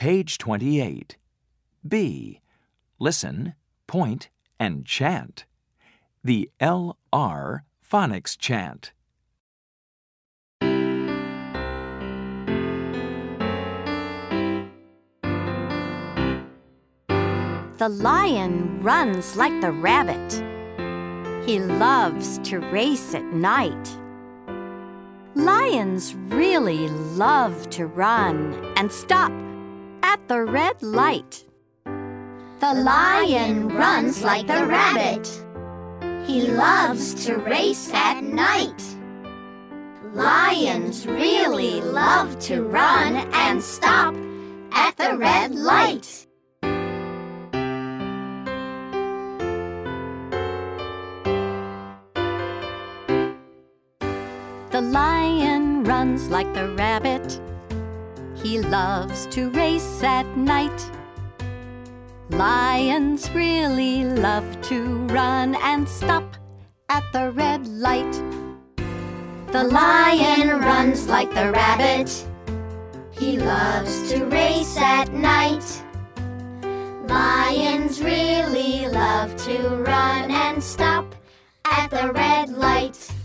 Page 28. B. Listen, point, and chant. The LR phonics chant. The lion runs like the rabbit. He loves to race at night. Lions really love to run and stop at the red light. The lion runs like the rabbit. He loves to race at night. Lions really love to run and stop at the red light. The lion runs like the rabbit. He loves to race at night. Lions really love to run and stop at the red light. The lion runs like the rabbit. He loves to race at night. Lions really love to run and stop at the red light.